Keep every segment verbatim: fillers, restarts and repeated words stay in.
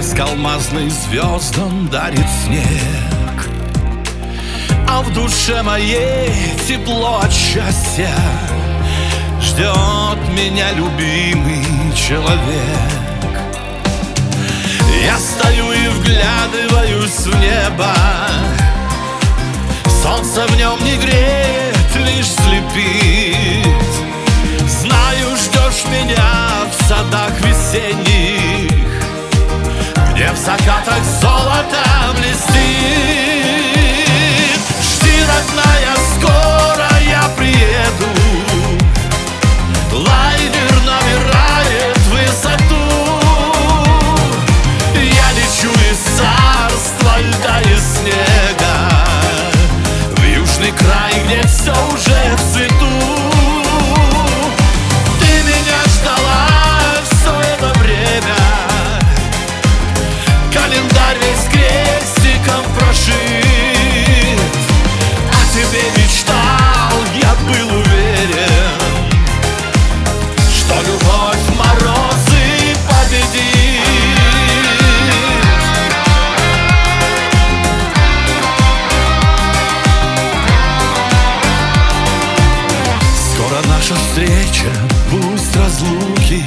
Блеск алмазный звездам дарит снег, а в душе моей тепло от счастья. Ждет меня любимый человек. Я стою и вглядываюсь в небо. Солнце в нем не греет, лишь слепит. Знаю, ждешь меня в садах весенних, где в закатах золото блестит. Жди, родная, скоро я приеду. Лайнер набирает высоту. Я лечу из царства льда и снега в южный край, где все уже в цвету. Наша встреча, пусть разлуки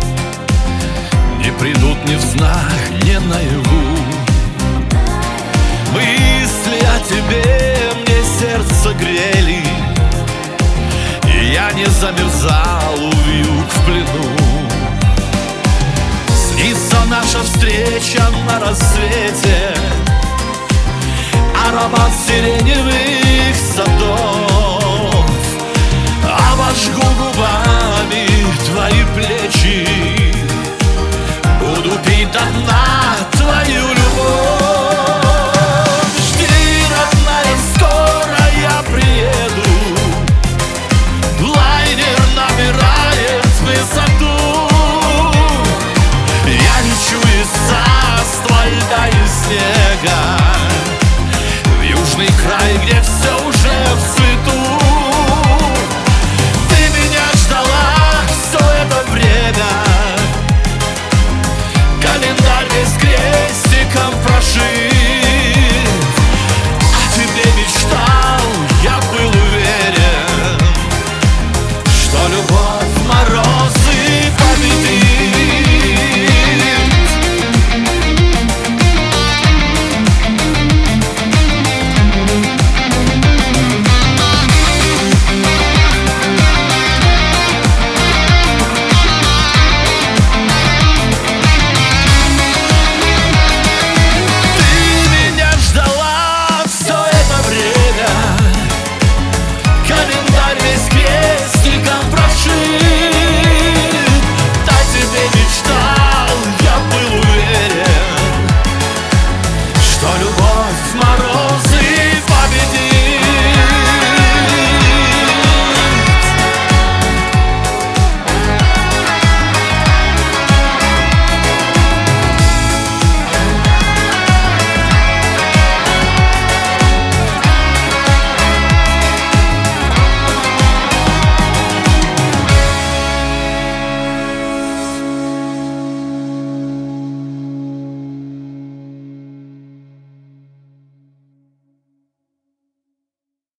не придут ни в знак, ни наяву. Мысли о тебе мне сердце грели, и я не замерзал у вьюг в плену. Снится наша встреча на рассвете, аромат сиреневых садов. Обожгу губами твои